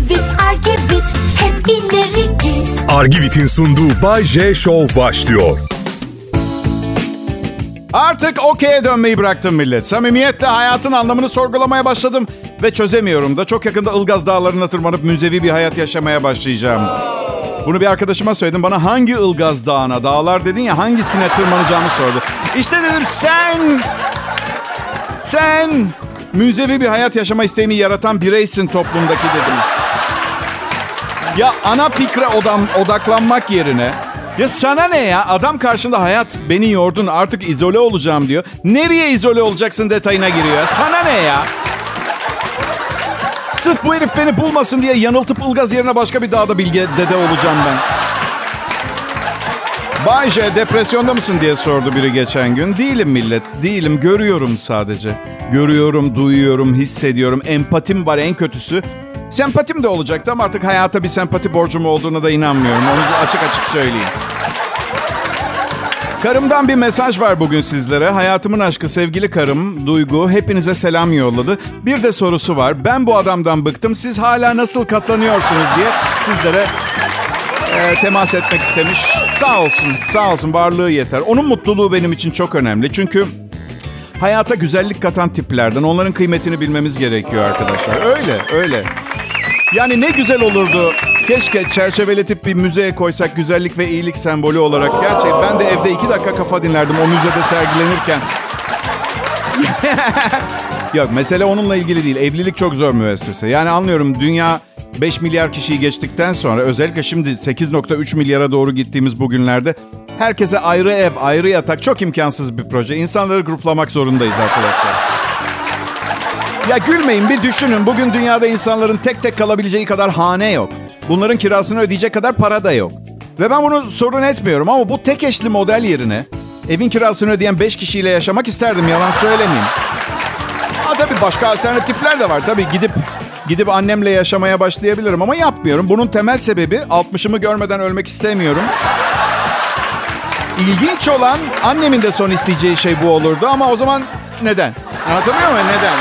Argivit, Argivit, hep ileri git. Argivit'in sunduğu Bay J Show başlıyor. Artık okey'e dönmeyi bıraktım millet. Samimiyetle hayatın anlamını sorgulamaya başladım. Ve çözemiyorum da. Çok yakında Ilgaz Dağları'na tırmanıp müzevi bir hayat yaşamaya başlayacağım. Bunu bir arkadaşıma söyledim. Bana hangi Ilgaz Dağı'na, dağlar dedin ya, hangisine tırmanacağımı sordu. İşte dedim sen müzevi bir hayat yaşama isteğini yaratan bireysin toplumdaki dedim. Ya ana fikre odaklanmak yerine, ya sana ne ya, adam karşında hayat beni yordun artık izole olacağım diyor. Nereye izole olacaksın detayına giriyor. Sana ne ya? Sırf bu herif beni bulmasın diye yanıltıp Ilgaz yerine başka bir dağda bilge dede olacağım ben. Bay J, depresyonda mısın diye sordu biri geçen gün. Değilim millet, değilim. Görüyorum sadece. Görüyorum, duyuyorum, hissediyorum. Empatim var en kötüsü. Sempatim de olacaktı ama artık hayata bir sempati borcum olduğuna da inanmıyorum. Onu açık açık söyleyeyim. Karımdan bir mesaj var bugün sizlere. Hayatımın aşkı sevgili karım Duygu hepinize selam yolladı. Bir de sorusu var. Ben bu adamdan bıktım. Siz hala nasıl katlanıyorsunuz diye sizlere temas etmek istemiş. Sağ olsun varlığı yeter. Onun mutluluğu benim için çok önemli. Çünkü hayata güzellik katan tiplerden onların kıymetini bilmemiz gerekiyor arkadaşlar. Öyle. Yani ne güzel olurdu. Keşke çerçeveletip bir müzeye koysak güzellik ve iyilik sembolü olarak. Gerçi ben de evde 2 dakika kafa dinlerdim o müzede sergilenirken. Yok, mesele onunla ilgili değil. Evlilik çok zor müessese. Yani anlıyorum, dünya 5 milyar kişiyi geçtikten sonra, özellikle şimdi 8.3 milyara doğru gittiğimiz bu günlerde herkese ayrı ev, ayrı yatak çok imkansız bir proje. İnsanları gruplamak zorundayız arkadaşlar. Ya gülmeyin, bir düşünün. Bugün dünyada insanların tek tek kalabileceği kadar hane yok. Bunların kirasını ödeyecek kadar para da yok. Ve ben bunu sorun etmiyorum ama bu tek eşli model yerine evin kirasını ödeyen 5 kişiyle yaşamak isterdim, yalan söylemeyeyim. Ha tabii başka alternatifler de var. Tabii gidip annemle yaşamaya başlayabilirim ama yapmıyorum. Bunun temel sebebi 60'ımı görmeden ölmek istemiyorum. İlginç olan annemin de son isteyeceği şey bu olurdu ama o zaman neden? Anlatabiliyor muyum? Neden?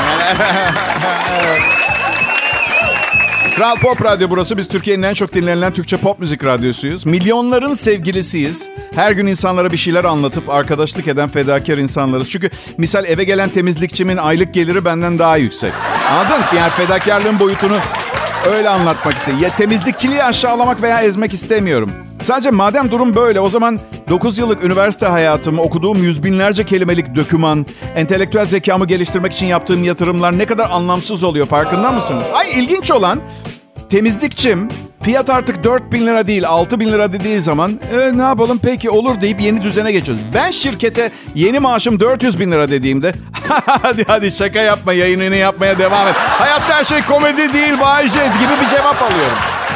Kral Pop Radyo burası. Biz Türkiye'nin en çok dinlenilen Türkçe pop müzik radyosuyuz. Milyonların sevgilisiyiz. Her gün insanlara bir şeyler anlatıp arkadaşlık eden fedakar insanlarız. Çünkü misal eve gelen temizlikçimin aylık geliri benden daha yüksek. Anladın? Yani fedakarlığın boyutunu öyle anlatmak istedim. Ya temizlikçiliği aşağılamak veya ezmek istemiyorum. Sadece madem durum böyle, o zaman 9 yıllık üniversite hayatımı, okuduğum yüz binlerce kelimelik döküman, entelektüel zekamı geliştirmek için yaptığım yatırımlar ne kadar anlamsız oluyor, farkında mısınız? İlginç olan, temizlikçim fiyat artık 4.000 lira değil 6.000 lira dediği zaman ne yapalım peki olur deyip yeni düzene geçiyoruz. Ben şirkete yeni maaşım 400.000 lira dediğimde hadi şaka yapma, yayınını yapmaya devam et. Hayatta her şey komedi değil Bay J gibi bir cevap alıyorum.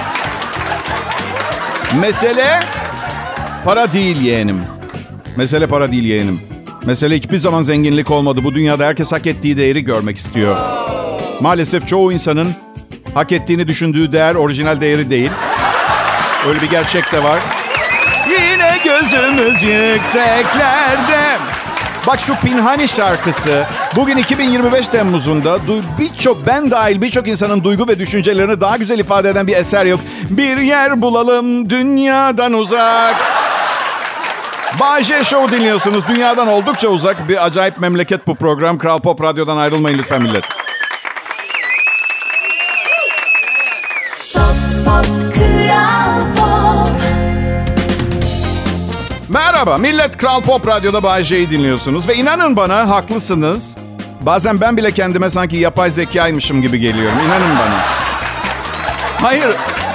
Mesele para değil yeğenim. Mesele hiçbir zaman zenginlik olmadı. Bu dünyada herkes hak ettiği değeri görmek istiyor. Maalesef çoğu insanın hak ettiğini düşündüğü değer orijinal değeri değil. Öyle bir gerçek de var. Yine gözümüz yükseklerde. Bak şu Pinhani şarkısı bugün 2025 Temmuz'unda ben dahil birçok insanın duygu ve düşüncelerini daha güzel ifade eden bir eser yok. Bir yer bulalım dünyadan uzak. Bay J Show dinliyorsunuz. Dünyadan oldukça uzak bir acayip memleket bu program. Kral Pop Radyo'dan ayrılmayın lütfen millet. Merhaba millet, Kral Pop Radyo'da Bay J'yi dinliyorsunuz. Ve inanın bana haklısınız. Bazen ben bile kendime sanki yapay zekaymışım gibi geliyorum. İnanın bana. Hayır.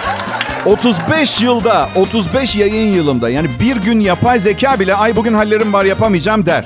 35 yayın yılımda yani bir gün yapay zeka bile ay bugün hallerim var yapamayacağım der.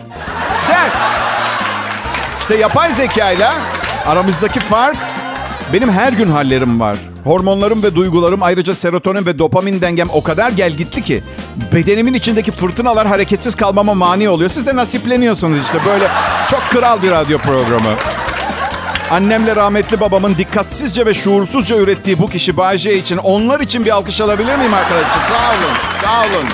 İşte yapay zekayla aramızdaki fark, benim her gün hallerim var. Hormonlarım ve duygularım, ayrıca serotonin ve dopamin dengem o kadar gelgitli ki bedenimin içindeki fırtınalar hareketsiz kalmama mani oluyor. Siz de nasipleniyorsunuz işte böyle çok kral bir radyo programı. Annemle rahmetli babamın dikkatsizce ve şuursuzca ürettiği bu kişi Bay J için, onlar için bir alkış alabilir miyim arkadaşlar? Sağ olun.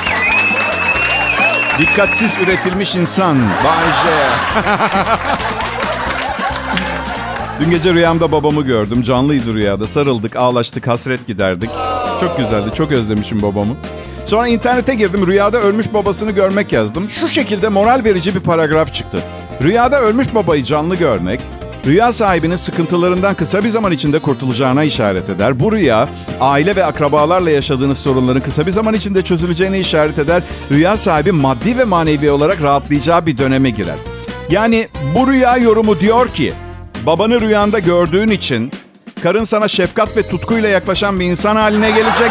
Dikkatsiz üretilmiş insan Bay J. Dün gece rüyamda babamı gördüm. Canlıydı rüyada. Sarıldık, ağlaştık, hasret giderdik. Çok güzeldi. Çok özlemişim babamı. Sonra internete girdim. Rüyada ölmüş babasını görmek yazdım. Şu şekilde moral verici bir paragraf çıktı. Rüyada ölmüş babayı canlı görmek, rüya sahibinin sıkıntılarından kısa bir zaman içinde kurtulacağına işaret eder. Bu rüya, aile ve akrabalarla yaşadığınız sorunların kısa bir zaman içinde çözüleceğine işaret eder. Rüya sahibi maddi ve manevi olarak rahatlayacağı bir döneme girer. Yani bu rüya yorumu diyor ki, babanı rüyanda gördüğün için karın sana şefkat ve tutkuyla yaklaşan bir insan haline gelecek.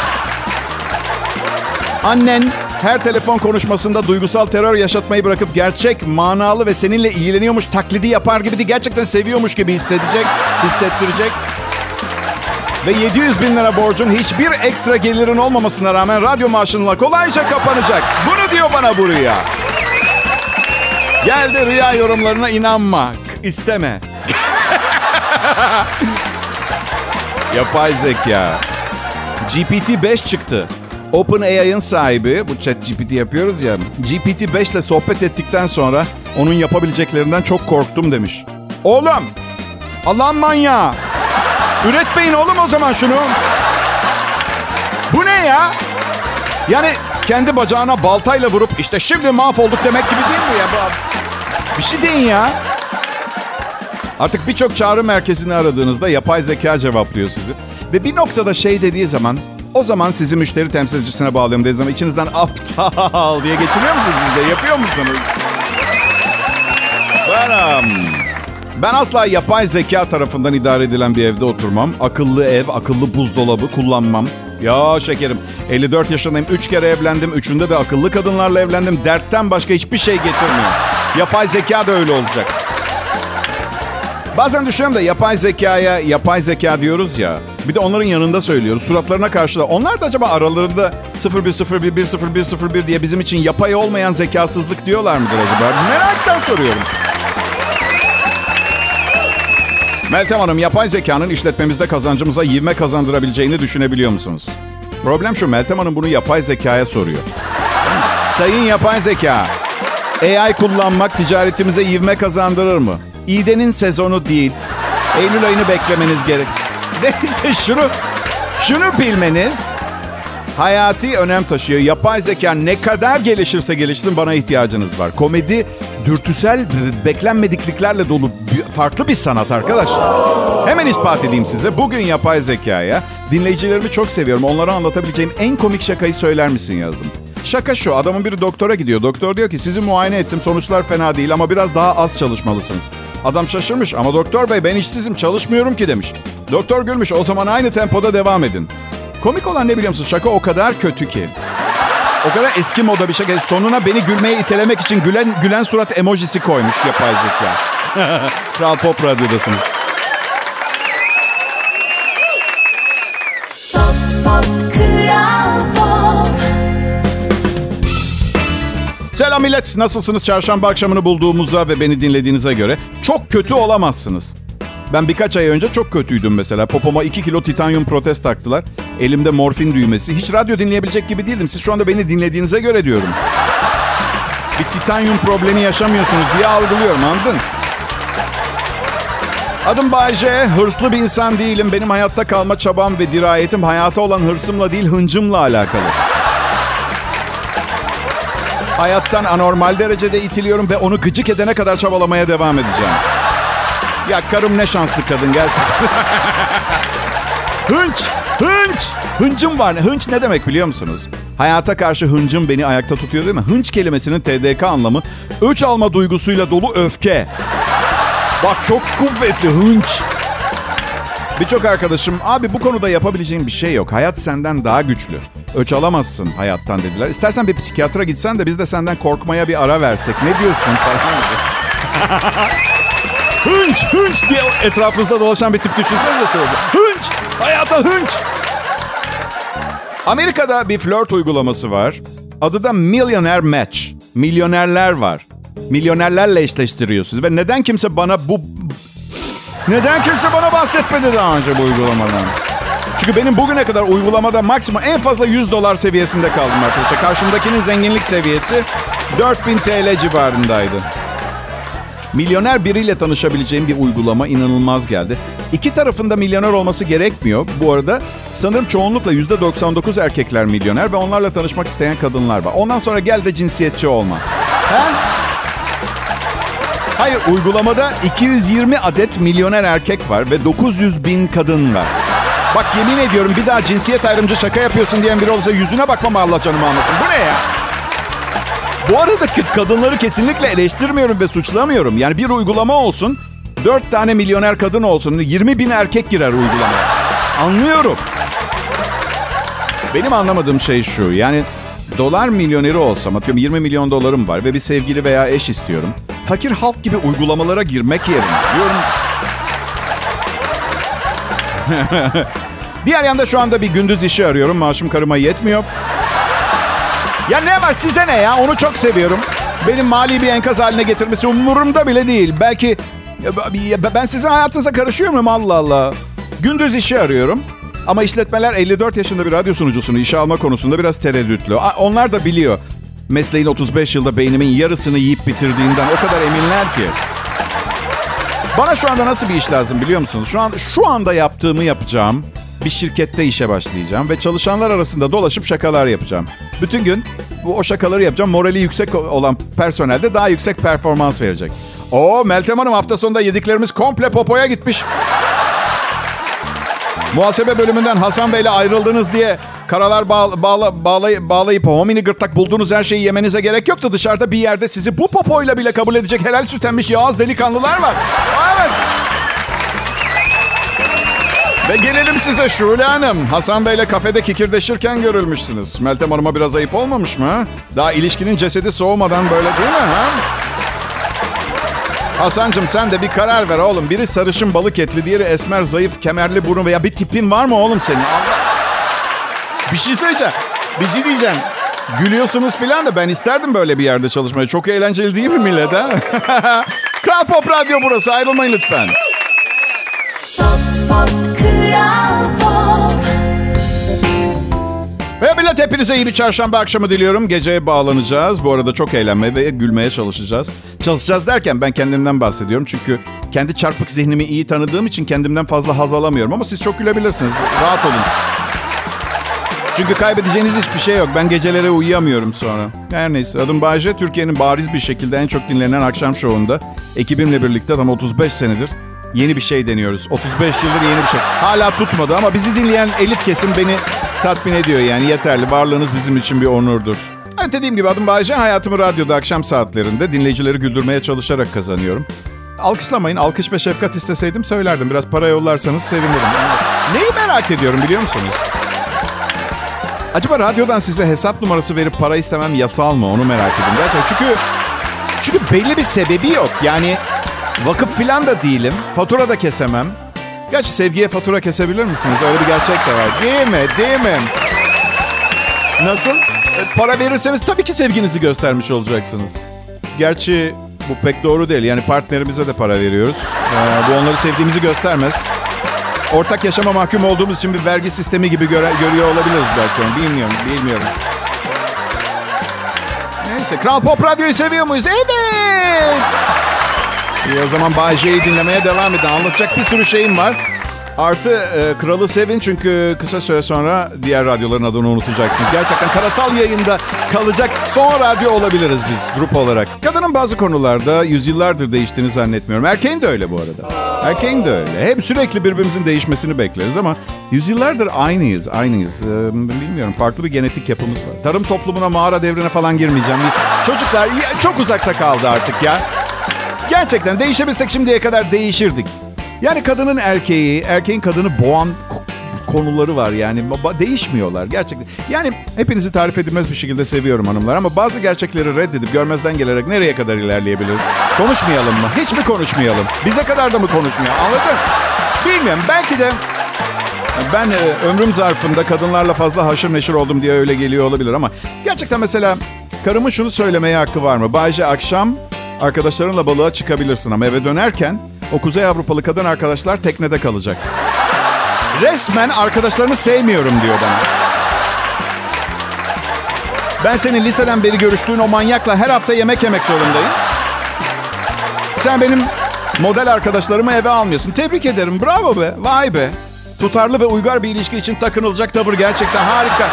Annen her telefon konuşmasında duygusal terör yaşatmayı bırakıp gerçek, manalı ve seninle ilgileniyormuş taklidi yapar gibi de gerçekten seviyormuş gibi hissettirecek. Ve 700 bin lira borcun hiçbir ekstra gelirin olmamasına rağmen radyo maaşınla kolayca kapanacak. Bunu diyor bana bu rüya. Gel de rüya yorumlarına inanma, isteme. Yapay zeka. GPT-5 çıktı. OpenAI'ın sahibi, bu ChatGPT yapıyoruz ya, GPT-5 ile sohbet ettikten sonra onun yapabileceklerinden çok korktum demiş. Oğlum, Allah'ın manyağı. Üretmeyin oğlum o zaman şunu. Bu ne ya? Yani kendi bacağına baltayla vurup işte şimdi mahvolduk demek gibi değil mi ya? Bir şey deyin ya. Artık birçok çağrı merkezini aradığınızda yapay zeka cevaplıyor sizi. Ve bir noktada şey dediği zaman, o zaman sizi müşteri temsilcisine bağlıyorum dediği zaman içinizden aptal diye geçiriyor musunuz siz de? Yapıyor musunuz? Ben asla yapay zeka tarafından idare edilen bir evde oturmam. Akıllı ev, akıllı buzdolabı kullanmam. Ya şekerim, 54 yaşındayım, 3 kere evlendim. 3'ünde de akıllı kadınlarla evlendim. Dertten başka hiçbir şey getirmiyor. Yapay zeka da öyle olacak. Bazen düşünüyorum da yapay zekaya yapay zeka diyoruz ya. Bir de onların yanında söylüyoruz. Suratlarına karşı da. Onlar da acaba aralarında 0101 10101 diye bizim için yapay olmayan zekasızlık diyorlar mıdır acaba? Meraktan soruyorum. Meltem Hanım, yapay zekanın işletmemizde kazancımıza ivme kazandırabileceğini düşünebiliyor musunuz? Problem şu, Meltem Hanım bunu yapay zekaya soruyor. Sayın yapay zeka, AI kullanmak ticaretimize ivme kazandırır mı? İğdenin sezonu değil. Eylül ayını beklemeniz gerek. Neyse şunu bilmeniz hayati önem taşıyor. Yapay zeka ne kadar gelişirse gelişsin bana ihtiyacınız var. Komedi dürtüsel beklenmedikliklerle dolu farklı bir sanat arkadaşlar. Hemen ispat edeyim size. Bugün yapay zekaya dinleyicilerimi çok seviyorum. Onlara anlatabileceğim en komik şakayı söyler misin yazdım. Şaka şu, adamın biri doktora gidiyor. Doktor diyor ki sizi muayene ettim, sonuçlar fena değil ama biraz daha az çalışmalısınız. Adam şaşırmış ama doktor bey ben işsizim, çalışmıyorum ki demiş. Doktor gülmüş, o zaman aynı tempoda devam edin. Komik olan ne biliyor musun? Şaka o kadar kötü ki. O kadar eski moda bir şaka. Sonuna beni gülmeye itelemek için gülen surat emojisi koymuş yapay zeka. Kral Pop Radyo'dasınız. Selam millet, nasılsınız? Çarşamba akşamını bulduğumuza ve beni dinlediğinize göre çok kötü olamazsınız. Ben birkaç ay önce çok kötüydüm mesela. Popoma 2 kilo titanyum protez taktılar. Elimde morfin düğmesi. Hiç radyo dinleyebilecek gibi değildim. Siz şu anda beni dinlediğinize göre diyorum. Bir titanyum problemi yaşamıyorsunuz diye algılıyorum, anladın? Adım Bay J. Hırslı bir insan değilim. Benim hayatta kalma çabam ve dirayetim hayata olan hırsımla değil hıncımla alakalı. Hayattan anormal derecede itiliyorum ve onu gıcık edene kadar çabalamaya devam edeceğim. Ya karım ne şanslı kadın gerçekten. Hınç. Hıncım var. Hınç ne demek biliyor musunuz? Hayata karşı hıncım beni ayakta tutuyor değil mi? Hınç kelimesinin TDK anlamı öç alma duygusuyla dolu öfke. Bak çok kuvvetli hınç. Birçok arkadaşım abi bu konuda yapabileceğim bir şey yok. Hayat senden daha güçlü. Öç alamazsın hayattan dediler. İstersen bir psikiyatra gitsen de biz de senden korkmaya bir ara versek. Ne diyorsun? Hınç diye etrafınızda dolaşan bir tip düşünsenize söyledi. Hınç! Hayata hınç! Amerika'da bir flört uygulaması var. Adı da Millionaire Match. Milyonerler var. Milyonerlerle eşleştiriyorsunuz. Ve neden kimse bana bahsetmedi daha önce bu uygulamadan? Çünkü benim bugüne kadar uygulamada maksimum en fazla $100 seviyesinde kaldım arkadaşlar. Karşımdakinin zenginlik seviyesi 4000 TL civarındaydı. Milyoner biriyle tanışabileceğim bir uygulama inanılmaz geldi. İki tarafında milyoner olması gerekmiyor. Bu arada sanırım çoğunlukla %99 erkekler milyoner ve onlarla tanışmak isteyen kadınlar var. Ondan sonra gel de cinsiyetçi olma. Ha? Hayır, uygulamada 220 adet milyoner erkek var ve 900 bin kadın var. Bak yemin ediyorum bir daha cinsiyet ayrımcı şaka yapıyorsun diyen biri olsa yüzüne bakmam, Allah canımı almasın. Bu ne ya? Bu arada kadınları kesinlikle eleştirmiyorum ve suçlamıyorum. Yani bir uygulama olsun, 4 tane milyoner kadın olsun, 20 bin erkek girer uygulamaya. Anlıyorum. Benim anlamadığım şey şu. Yani dolar milyoneri olsam, atıyorum 20 milyon dolarım var ve bir sevgili veya eş istiyorum. Fakir halk gibi uygulamalara girmek yerine diyorum. Diğer yanda şu anda bir gündüz işi arıyorum. Maaşım karıma yetmiyor. Ya ne var, size ne ya? Onu çok seviyorum. Benim mali bir enkaz haline getirmesi umurumda bile değil. Belki ben sizin hayatınıza karışıyor muyum? Allah Allah. Gündüz işi arıyorum. Ama işletmeler 54 yaşında bir radyo sunucusunu işe alma konusunda biraz tereddütlü. Onlar da biliyor. Mesleğin 35 yılda beynimin yarısını yiyip bitirdiğinden o kadar eminler ki. Bana şu anda nasıl bir iş lazım biliyor musunuz? Şu anda yaptığımı yapacağım. Bir şirkette işe başlayacağım ve çalışanlar arasında dolaşıp şakalar yapacağım. Bütün gün o şakaları yapacağım. Morali yüksek olan personel de daha yüksek performans verecek. Meltem Hanım, hafta sonunda yediklerimiz komple popoya gitmiş. Muhasebe bölümünden Hasan Bey'le ayrıldınız diye karalar bağlayıp homini gırtlak bulduğunuz her şeyi yemenize gerek yoktu. Dışarıda bir yerde sizi bu popoyla bile kabul edecek helal süt emmiş yağız delikanlılar var. Evet. Ve gelelim size Şule Hanım. Hasan Bey'le kafede kikirdeşirken görülmüşsünüz. Meltem Hanım'a biraz ayıp olmamış mı? Ha? Daha ilişkinin cesedi soğumadan böyle değil mi? Ha? Hasancığım sen de bir karar ver oğlum. Biri sarışın balık etli, diğeri esmer zayıf kemerli burun veya bir tipin var mı oğlum senin? Allah. Bir şey söyleyeceğim. Bir şey diyeceğim. Gülüyorsunuz filan da ben isterdim böyle bir yerde çalışmayı. Çok eğlenceli değil mi millet ha? Kral Pop Radyo burası. Ayrılmayın lütfen. Ve millet, hepinize iyi bir çarşamba akşamı diliyorum. Geceye bağlanacağız. Bu arada çok eğlenmeye ve gülmeye çalışacağız. Çalışacağız derken ben kendimden bahsediyorum. Çünkü kendi çarpık zihnimi iyi tanıdığım için kendimden fazla haz alamıyorum. Ama siz çok gülebilirsiniz. Rahat olun. Çünkü kaybedeceğiniz hiçbir şey yok. Ben gecelere uyuyamıyorum sonra. Her neyse. Adım Bayce. Türkiye'nin bariz bir şekilde en çok dinlenen akşam şovunda ekibimle birlikte tam 35 senedir yeni bir şey deniyoruz. 35 yıldır yeni bir şey. Hala tutmadı ama bizi dinleyen elit kesim beni tatmin ediyor yani. Yeterli. Varlığınız bizim için bir onurdur. Evet, dediğim gibi adım Bayce. Hayatımı radyoda akşam saatlerinde dinleyicileri güldürmeye çalışarak kazanıyorum. Alkışlamayın. Alkış ve şefkat isteseydim söylerdim. Biraz para yollarsanız sevinirim. Neyi merak ediyorum biliyor musunuz? Acaba radyodan size hesap numarası verip para istemem yasal mı? Onu merak ediyorum. Gerçekten. Çünkü belli bir sebebi yok. Yani vakıf filan da değilim. Fatura da kesemem. Gerçi sevgiye fatura kesebilir misiniz? Öyle bir gerçek de var. Değil mi? Değil mi? Nasıl? Para verirseniz tabii ki sevginizi göstermiş olacaksınız. Gerçi bu pek doğru değil. Yani partnerimize de para veriyoruz. Bu onları sevdiğimizi göstermez. Ortak yaşama mahkum olduğumuz için bir vergi sistemi gibi görüyor olabiliriz belki onu. Bilmiyorum. Neyse. Kral Pop Radyo'yu seviyor muyuz? Evet. İyi, o zaman Bay J'yi dinlemeye devam edin. Anlatacak bir sürü şeyim var. Artı Kral'ı sevin çünkü kısa süre sonra diğer radyoların adını unutacaksınız. Gerçekten karasal yayında kalacak son radyo olabiliriz biz grup olarak. Kadının bazı konularda yüzyıllardır değiştiğini zannetmiyorum. Erkeğin de öyle bu arada. Erkeğin de öyle. Hep sürekli birbirimizin değişmesini bekleriz ama yüzyıllardır aynıyız. Bilmiyorum, farklı bir genetik yapımız var. Tarım toplumuna, mağara devrine falan girmeyeceğim. Çocuklar çok uzakta kaldı artık ya. Gerçekten değişebilsek şimdiye kadar değişirdik. Yani kadının erkeğin kadını boğan konuları var yani. Değişmiyorlar gerçekten. Yani hepinizi tarif edilmez bir şekilde seviyorum hanımlar ama bazı gerçekleri reddedip görmezden gelerek nereye kadar ilerleyebiliriz? Konuşmayalım mı? Hiç mi konuşmayalım? Bize kadar da mı konuşmayalım? Anladın? Bilmiyorum. Belki de ben ömrüm zarfında kadınlarla fazla haşır neşir oldum diye öyle geliyor olabilir ama gerçekten mesela karımın şunu söylemeye hakkı var mı? Bayce, akşam arkadaşlarınla balığa çıkabilirsin ama eve dönerken o Kuzey Avrupalı kadın arkadaşlar teknede kalacak. Resmen arkadaşlarını sevmiyorum diyor bana. Ben senin liseden beri görüştüğün o manyakla her hafta yemek yemek zorundayım. sen benim model arkadaşlarımı eve almıyorsun. Tebrik ederim. Bravo be. Vay be. Tutarlı ve uygar bir ilişki için takınılacak tavır gerçekten harika.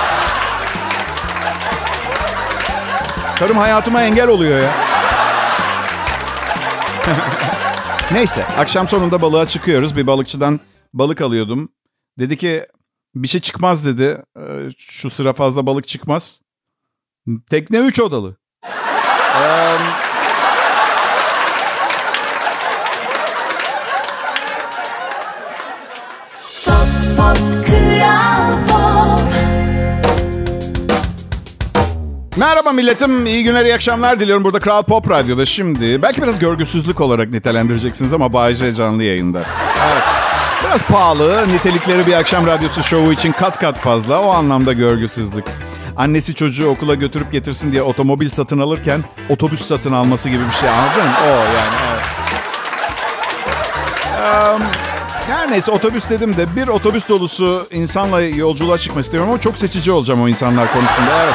Karım hayatıma engel oluyor ya. Neyse, akşam sonunda balığa çıkıyoruz. Bir balıkçıdan balık alıyordum. Dedi ki bir şey çıkmaz dedi. Şu sıra fazla balık çıkmaz. Tekne 3 odalı. Merhaba milletim, iyi günler, iyi akşamlar diliyorum. Burada Kral Pop Radyo'da şimdi. Belki biraz görgüsüzlük olarak nitelendireceksiniz ama Bay J canlı yayında. Evet. Biraz pahalı, nitelikleri bir akşam radyosu şovu için kat kat fazla. O anlamda görgüsüzlük. Annesi çocuğu okula götürüp getirsin diye otomobil satın alırken otobüs satın alması gibi bir şey, anladın mı? O yani, evet. Her neyse, otobüs dedim de bir otobüs dolusu insanla yolculuğa çıkmak istiyorum ama çok seçici olacağım o insanlar konusunda, evet.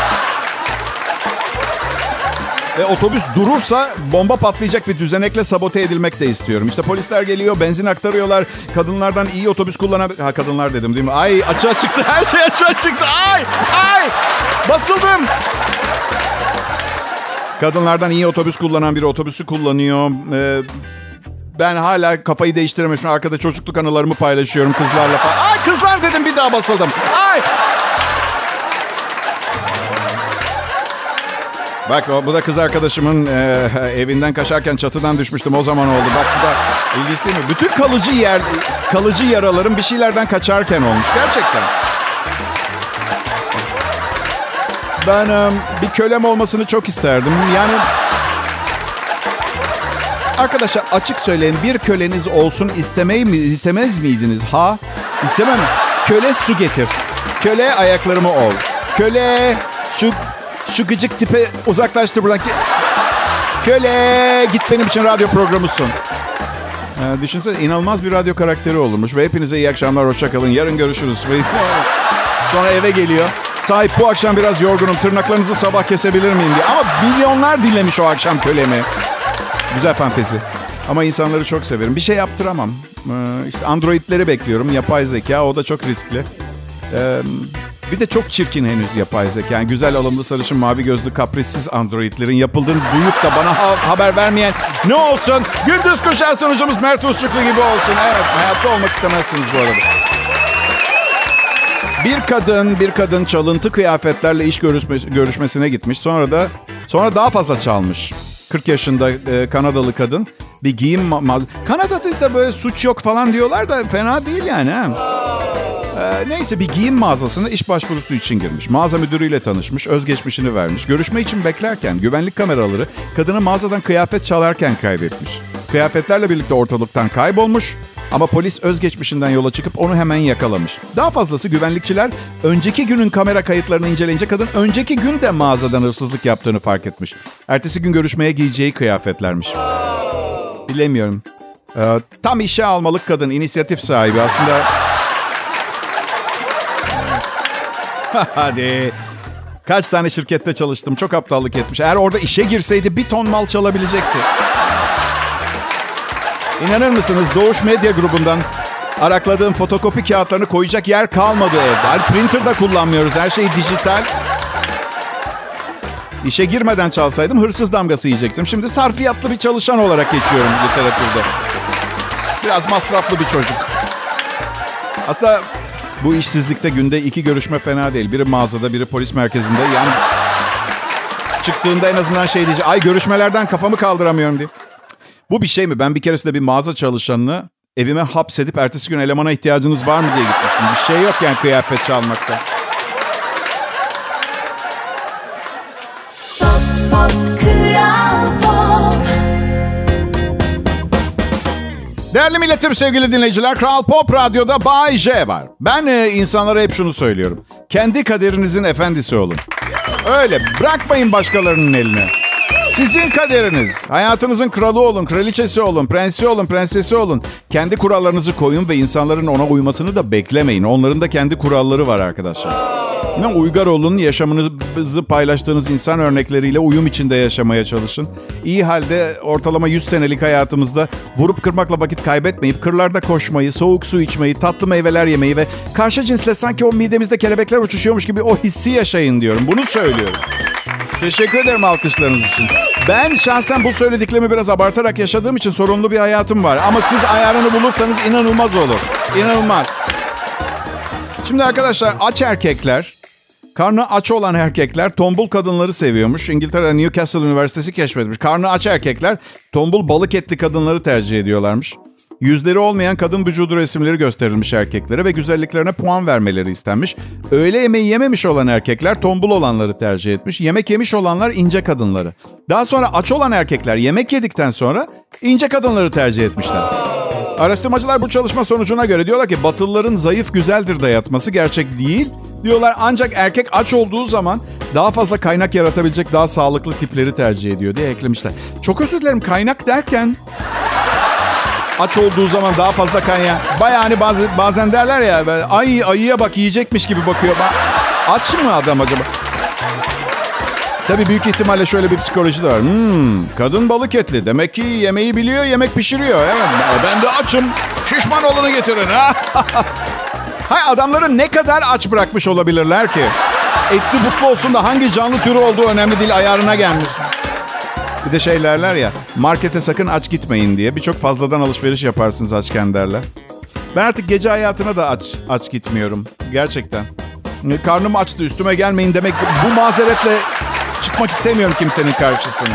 Ve otobüs durursa bomba patlayacak bir düzenekle sabote edilmek de istiyorum. İşte polisler geliyor, benzin aktarıyorlar. Kadınlardan iyi otobüs kullanan... Ha, kadınlar dedim değil mi? Ay, açığa çıktı, her şey açığa çıktı. Ay, basıldım. Kadınlardan iyi otobüs kullanan biri otobüsü kullanıyor. Ben hala kafayı değiştirememişim. Arkada çocukluk anılarımı paylaşıyorum kızlarla falan. Ay, kızlar dedim, bir daha basıldım. Ay. Bak, bu da kız arkadaşımın evinden kaçarken çatıdan düşmüştüm. O zaman oldu. Bak, bu da ilginç değil mi? Bütün kalıcı yaralarım bir şeylerden kaçarken olmuş. Gerçekten. Ben bir kölem olmasını çok isterdim. Yani... Arkadaşlar, açık söyleyin, bir köleniz olsun istemez miydiniz? Ha? İstemem. Köle su getir. Köle ayaklarımı ol. Köle şu gıcık tipe uzaklaştır buradan. Köle git, benim için radyo programısın. Düşünsene, inanılmaz bir radyo karakteri olurmuş. Ve hepinize iyi akşamlar, hoşça kalın. Yarın görüşürüz. Sonra eve geliyor. Sahip, bu akşam biraz yorgunum. Tırnaklarınızı sabah kesebilir miyim diye. Ama milyonlar dinlemiş o akşam kölemi. Güzel fantezi. Ama insanları çok severim. Bir şey yaptıramam. İşte androidleri bekliyorum. Yapay zeka, o da çok riskli. Bir de çok çirkin henüz yapay zeka. Yani güzel, alımlı, sarışın, mavi gözlü, kaprissiz androidlerin yapıldığını duyup da bana haber vermeyen ne olsun? Gündüz kuşağı sunucumuz Mert Usçuklu gibi olsun. Evet, hayatta olmak istemezsiniz bu arada. Bir kadın çalıntı kıyafetlerle iş görüşmesine gitmiş. Sonra daha fazla çalmış. 40 yaşında Kanadalı kadın bir giyim Kanada'da da böyle suç yok falan diyorlar da fena değil yani. Neyse, bir giyim mağazasına iş başvurusu için girmiş. Mağaza müdürüyle tanışmış, özgeçmişini vermiş. Görüşme için beklerken güvenlik kameraları kadını mağazadan kıyafet çalarken kaybetmiş. Kıyafetlerle birlikte ortalıktan kaybolmuş. Ama polis özgeçmişinden yola çıkıp onu hemen yakalamış. Daha fazlası, güvenlikçiler önceki günün kamera kayıtlarını inceleyince kadın önceki gün de mağazadan hırsızlık yaptığını fark etmiş. Ertesi gün görüşmeye giyeceği kıyafetlermiş. Bilemiyorum. Tam işe almalık kadın, inisiyatif sahibi aslında. Hadi. Kaç tane şirkette çalıştım, çok aptallık etmiş. Eğer orada işe girseydi 1 ton mal çalabilecekti. İnanır mısınız, Doğuş Medya Grubu'ndan arakladığım fotokopi kağıtlarını koyacak yer kalmadı evde. Hani printer da kullanmıyoruz, her şey dijital. İşe girmeden çalsaydım hırsız damgası yiyecektim. Şimdi sarfiyatlı bir çalışan olarak geçiyorum literatürde. Biraz masraflı bir çocuk. Aslında bu işsizlikte günde 2 görüşme fena değil. Biri mağazada, biri polis merkezinde. Yani çıktığında en azından şey diyecek. Ay, görüşmelerden kafamı kaldıramıyorum diye. Bu bir şey mi? Ben bir keresinde bir mağaza çalışanını evime hapsedip ertesi gün elemana ihtiyacınız var mı diye gitmiştim. Bir şey yok yani kıyafet çalmakta. Değerli milletim, sevgili dinleyiciler, Kral Pop Radyo'da Bay J var. Ben insanlara hep şunu söylüyorum. Kendi kaderinizin efendisi olun. Öyle, bırakmayın başkalarının eline. Sizin kaderiniz. Hayatınızın kralı olun, kraliçesi olun, prensi olun, prensesi olun. Kendi kurallarınızı koyun ve insanların ona uymasını da beklemeyin. Onların da kendi kuralları var arkadaşlar. Ne uygar olun, yaşamınızı paylaştığınız insan örnekleriyle uyum içinde yaşamaya çalışın. İyi halde ortalama 100 senelik hayatımızda vurup kırmakla vakit kaybetmeyip kırlarda koşmayı, soğuk su içmeyi, tatlı meyveler yemeyi ve karşı cinsle sanki o midemizde kelebekler uçuşuyormuş gibi o hissi yaşayın diyorum. Bunu söylüyorum. Teşekkür ederim alkışlarınız için. Ben şahsen bu söylediklerimi biraz abartarak yaşadığım için sorunlu bir hayatım var. Ama siz ayarını bulursanız inanılmaz olur. İnanılmaz. Şimdi arkadaşlar, aç erkekler, karnı aç olan erkekler tombul kadınları seviyormuş. İngiltere'de Newcastle Üniversitesi keşfetmiş. Karnı aç erkekler tombul balık etli kadınları tercih ediyorlarmış. Yüzleri olmayan kadın vücudu resimleri gösterilmiş erkeklere ve güzelliklerine puan vermeleri istenmiş. Öğle yemeği yememiş olan erkekler tombul olanları tercih etmiş. Yemek yemiş olanlar ince kadınları. Daha sonra aç olan erkekler yemek yedikten sonra ince kadınları tercih etmişler. Araştırmacılar bu çalışma sonucuna göre diyorlar ki Batılıların zayıf güzeldir dayatması gerçek değil. Diyorlar ancak erkek aç olduğu zaman daha fazla kaynak yaratabilecek daha sağlıklı tipleri tercih ediyor diye eklemişler. Çok özür dilerim, kaynak derken aç olduğu zaman daha fazla kaynak. Bayağı hani bazen derler ya ayıya bak yiyecekmiş gibi bakıyor. Aç mı adam acaba? Tabii büyük ihtimalle şöyle bir psikoloji de var. Kadın balık etli. Demek ki yemeği biliyor, yemek pişiriyor. Evet, ben de açım. Şişman olanı getirin. Hay, adamları ne kadar aç bırakmış olabilirler ki? Etli butlu olsun da hangi canlı türü olduğu önemli değil, ayarına gelmiş. Bir de şey derler ya, markete sakın aç gitmeyin diye. Birçok fazladan alışveriş yaparsınız açken derler. Ben artık gece hayatına da aç gitmiyorum. Gerçekten. Karnım açtı, üstüme gelmeyin demek, bu mazeretle çıkmak istemiyorum kimsenin karşısına.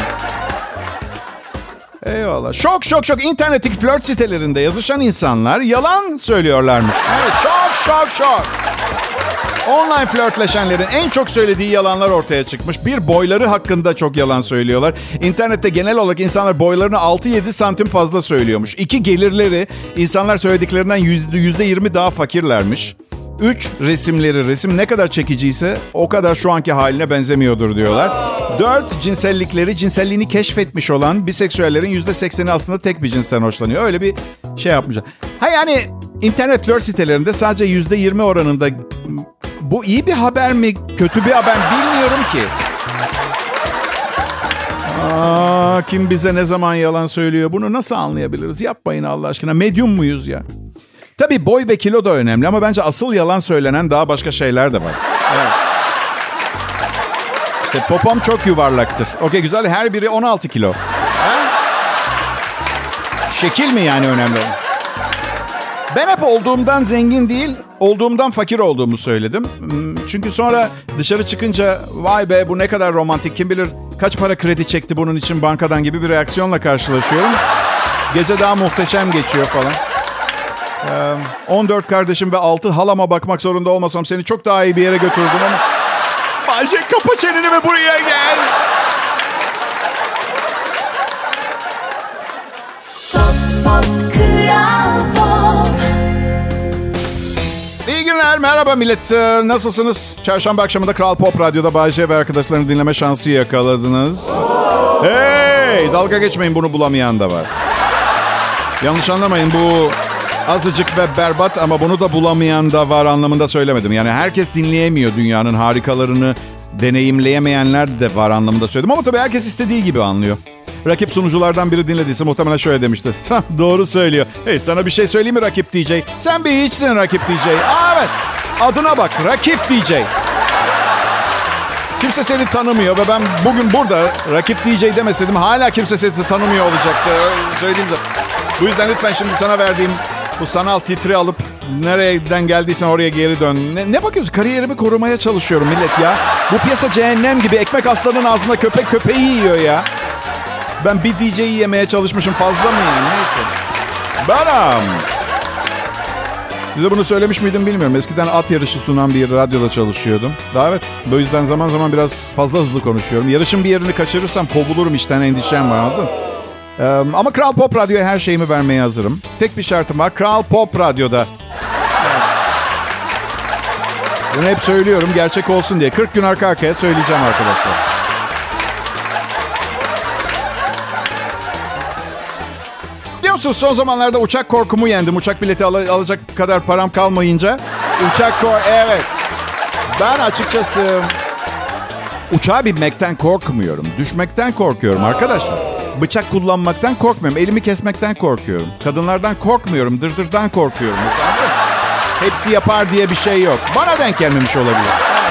Eyvallah. Şok. İnternetteki flört sitelerinde yazışan insanlar yalan söylüyorlarmış. Evet, şok. Online flörtleşenlerin en çok söylediği yalanlar ortaya çıkmış. Bir, boyları hakkında çok yalan söylüyorlar. İnternette genel olarak insanlar boylarını 6-7 santim fazla söylüyormuş. 2, gelirleri insanlar söylediklerinden %20 daha fakirlermiş. 3, resim ne kadar çekiciyse o kadar şu anki haline benzemiyordur diyorlar. 4, cinselliğini keşfetmiş olan biseksüellerin %80'i aslında tek bir cinsten hoşlanıyor. Öyle bir şey yapmışlar. Ha yani internet flört sitelerinde sadece %20 oranında, bu iyi bir haber mi, kötü bir haber mi bilmiyorum ki. Kim bize ne zaman yalan söylüyor, bunu nasıl anlayabiliriz? Yapmayın Allah aşkına, medyum muyuz ya? Tabii boy ve kilo da önemli ama bence asıl yalan söylenen daha başka şeyler de var. Evet. İşte popom çok yuvarlaktır. Okey, güzel, her biri 16 kilo. Ha? Şekil mi yani önemli olan? Ben hep olduğumdan zengin değil, olduğumdan fakir olduğumu söyledim. Çünkü sonra dışarı çıkınca vay be bu ne kadar romantik, kim bilir kaç para kredi çekti bunun için bankadan gibi bir reaksiyonla karşılaşıyorum. Gece daha muhteşem geçiyor falan. 14 kardeşim ve 6 halama bakmak zorunda olmasam seni çok daha iyi bir yere götürdüm ama... Bayce, kapa çeneni ve buraya gel. İyi günler, merhaba millet. Nasılsınız? Çarşamba akşamında Kral Pop Radyo'da Bayce ve arkadaşlarını dinleme şansı yakaladınız. Hey, dalga geçmeyin, bunu bulamayan da var. Yanlış anlamayın, bu... azıcık ve berbat ama bunu da bulamayan da var anlamında söylemedim. Yani herkes dinleyemiyor, dünyanın harikalarını deneyimleyemeyenler de var anlamında söyledim. Ama tabii herkes istediği gibi anlıyor. Rakip sunuculardan biri dinlediyse muhtemelen şöyle demiştir. Doğru söylüyor. Hey, sana bir şey söyleyeyim mi Rakip DJ? Sen bir hiçsin Rakip DJ. Evet, adına bak, Rakip DJ. Kimse seni tanımıyor ve ben bugün burada Rakip DJ demeseydim hala kimse seni tanımıyor olacaktı. Söyleyeyim de. Bu yüzden lütfen şimdi sana verdiğim bu sanal titri alıp nereden geldiysen oraya geri dön. Ne bakıyorsun? Kariyerimi korumaya çalışıyorum millet ya. Bu piyasa cehennem gibi. Ekmek aslanın ağzında, köpek köpeği yiyor ya. Ben bir DJ'yi yemeye çalışmışım, fazla mı yani? Neyse. Baram. Size bunu söylemiş miydim bilmiyorum. Eskiden at yarışı sunan bir radyoda çalışıyordum. Daha evet. Bu yüzden zaman zaman biraz fazla hızlı konuşuyorum. Yarışın bir yerini kaçırırsam kovulurum işten, endişem var, anladın? Ama Kral Pop Radyo'ya her şeyimi vermeye hazırım. Tek bir şartım var. Kral Pop Radyo'da. Bunu hep söylüyorum gerçek olsun diye. 40 gün arka arkaya söyleyeceğim arkadaşlar. Biliyor musunuz, son zamanlarda uçak korkumu yendim. Uçak bileti alacak kadar param kalmayınca. Evet. Ben açıkçası uçağa binmekten korkmuyorum. Düşmekten korkuyorum arkadaşlar. Bıçak kullanmaktan korkmuyorum. Elimi kesmekten korkuyorum. Kadınlardan korkmuyorum. Dırdırdan korkuyorum. Mesela hepsi yapar diye bir şey yok. Bana denk gelmemiş olabilir.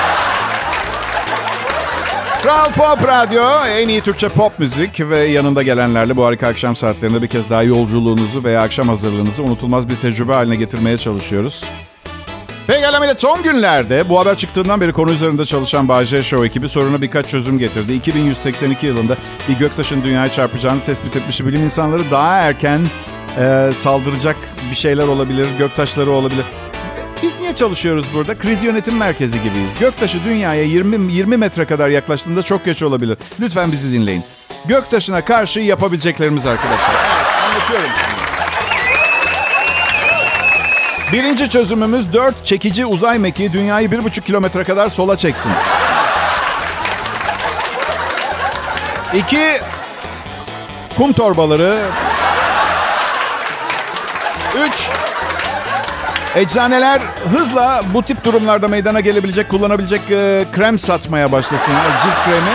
Kral Pop Radyo, en iyi Türkçe pop müzik ve yanında gelenlerle bu harika akşam saatlerinde bir kez daha yolculuğunuzu veya akşam hazırlığınızı unutulmaz bir tecrübe haline getirmeye çalışıyoruz. Pekala millet, son günlerde bu haber çıktığından beri konu üzerinde çalışan Bay J Show ekibi soruna birkaç çözüm getirdi. 2182 yılında bir göktaşın dünyaya çarpacağını tespit etmiş bilim insanları daha erken saldıracak bir şeyler olabilir, göktaşları olabilir. Biz niye çalışıyoruz burada? Kriz yönetim merkezi gibiyiz. Göktaşı dünyaya 20 metre kadar yaklaştığında çok geç olabilir. Lütfen bizi dinleyin. Göktaşına karşı yapabileceklerimiz arkadaşlar. Evet, anlatıyorum şimdi. Birinci çözümümüz 4 çekici uzay mekiği dünyayı 1,5 kilometre kadar sola çeksin. 2 kum torbaları. 3 eczaneler hızla bu tip durumlarda meydana gelebilecek, kullanabilecek krem satmaya başlasınlar. Cilt kremi.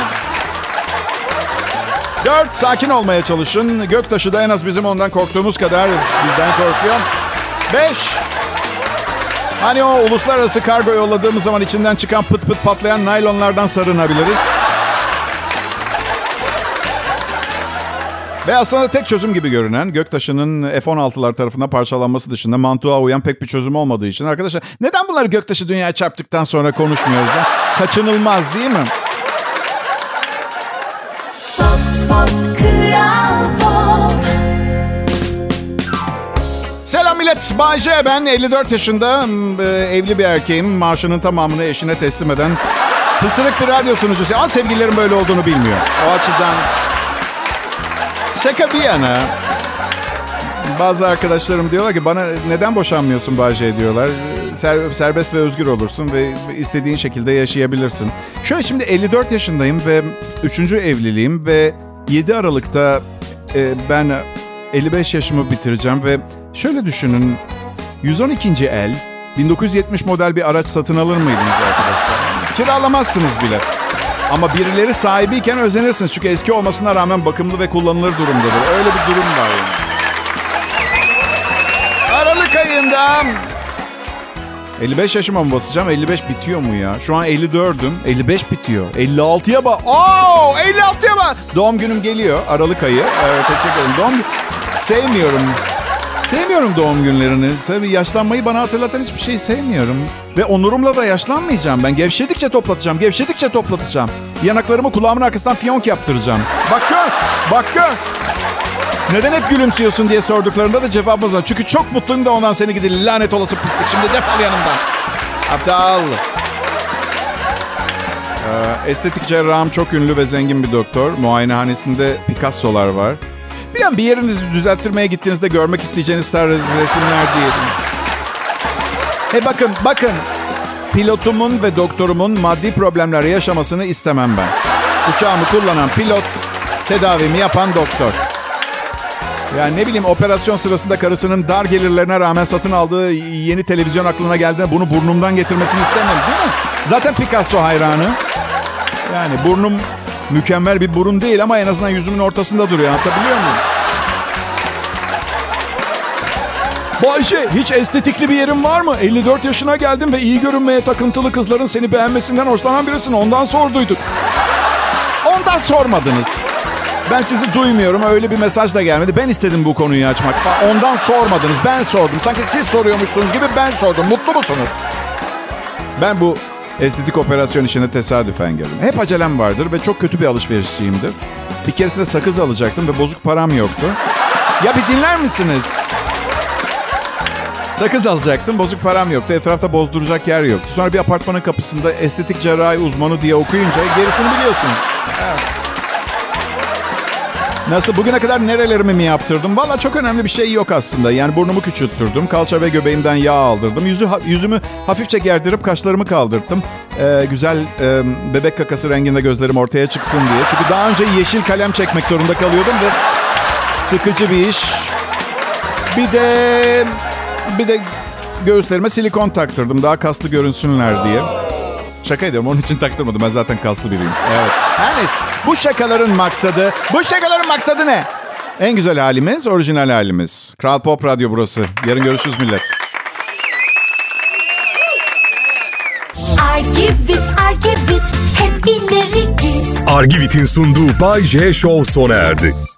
4 sakin olmaya çalışın. Göktaşı da en az bizim ondan korktuğumuz kadar bizden korkuyor. 5 hani o uluslararası kargo yolladığımız zaman içinden çıkan pıt pıt patlayan naylonlardan sarınabiliriz. Ve aslında tek çözüm gibi görünen göktaşının F-16'lar tarafından parçalanması dışında mantığa uyan pek bir çözüm olmadığı için arkadaşlar neden bunları göktaşı dünyaya çarptıktan sonra konuşmuyoruz ya? Kaçınılmaz değil mi? Pop, pop, Kral Pop. Selam millet, Bay J ben 54 yaşında evli bir erkeğim. Maaşının tamamını eşine teslim eden pısırık bir radyo sunucusu. Ama sevgililerim böyle olduğunu bilmiyor. O açıdan şaka bir yana. Bazı arkadaşlarım diyorlar ki bana neden boşanmıyorsun Bay J diyorlar. Serbest ve özgür olursun ve istediğin şekilde yaşayabilirsin. Şöyle şimdi 54 yaşındayım ve 3. evliliğim ve 7 Aralık'ta ben 55 yaşımı bitireceğim ve şöyle düşünün. 112. el 1970 model bir araç satın alır mıydınız arkadaşlar? Kiralamazsınız bile. Ama birileri sahibiyken özenirsiniz. Çünkü eski olmasına rağmen bakımlı ve kullanılır durumdadır. Öyle bir durum var yani. Aralık ayında 55 yaşıma mı basacağım? 55 bitiyor mu ya? Şu an 54'üm. 55 bitiyor. 56'ya bak. 56'ya bak. Doğum günüm geliyor. Aralık ayı. Teşekkür ederim. Sevmiyorum doğum günlerini. Yaşlanmayı bana hatırlatan hiçbir şey sevmiyorum. Ve onurumla da yaşlanmayacağım. Ben gevşedikçe toplatacağım. Yanaklarımı kulağımın arkasından fiyonk yaptıracağım. Bak gör. Neden hep gülümsüyorsun diye sorduklarında da cevabımız var. Çünkü çok mutluyum da ondan seni gidi lanet olası pislik. Şimdi defol yanımdan. Aptal. Estetik cerrahım çok ünlü ve zengin bir doktor. Muayenehanesinde Picasso'lar var. Bir yerinizi düzelttirmeye gittiğinizde görmek isteyeceğiniz tarz resimler diyelim. Bakın. Pilotumun ve doktorumun maddi problemler yaşamasını istemem ben. Uçağımı kullanan pilot, tedavimi yapan doktor. Yani ne bileyim operasyon sırasında karısının dar gelirlerine rağmen satın aldığı yeni televizyon aklına geldiğinde bunu burnumdan getirmesini istemem değil mi? Zaten Picasso hayranı. Yani burnum mükemmel bir burun değil ama en azından yüzümün ortasında duruyor. Anlatabiliyor muyum? Bayşe, hiç estetikli bir yerin var mı? 54 yaşına geldin ve iyi görünmeye takıntılı kızların seni beğenmesinden hoşlanan birisin. Ondan sorduyduk. Ondan sormadınız. Ben sizi duymuyorum. Öyle bir mesaj da gelmedi. Ben istedim bu konuyu açmak. Ondan sormadınız. Ben sordum. Sanki siz soruyormuşsunuz gibi ben sordum. Mutlu musunuz? Ben bu estetik operasyon işine tesadüfen girdim. Hep acelem vardır ve çok kötü bir alışverişçiyimdir. Bir keresinde sakız alacaktım ve bozuk param yoktu. Ya bir dinler misiniz? Sakız alacaktım, bozuk param yoktu. Etrafta bozduracak yer yoktu. Sonra bir apartmanın kapısında estetik cerrahi uzmanı diye okuyunca gerisini biliyorsunuz. Evet. Nasıl? Bugüne kadar nerelerimi mi yaptırdım? Valla çok önemli bir şey yok aslında. Yani burnumu küçülttürdüm. Kalça ve göbeğimden yağ aldırdım. Yüzümü hafifçe gerdirip kaşlarımı kaldırttım. Güzel bebek kakası renginde gözlerim ortaya çıksın diye. Çünkü daha önce yeşil kalem çekmek zorunda kalıyordum ve sıkıcı bir iş. Bir de göğüslerime silikon taktırdım. Daha kaslı görünsünler diye. Şaka ediyorum, onun için taktırmadım. Ben zaten kaslı biriyim. Evet. Her neyse. Bu şakaların maksadı ne? En güzel halimiz, orijinal halimiz. Kral Pop Radyo burası. Yarın görüşürüz millet. Argivit, hep ileri git. Argivit'in sunduğu Bay J Show sona erdi.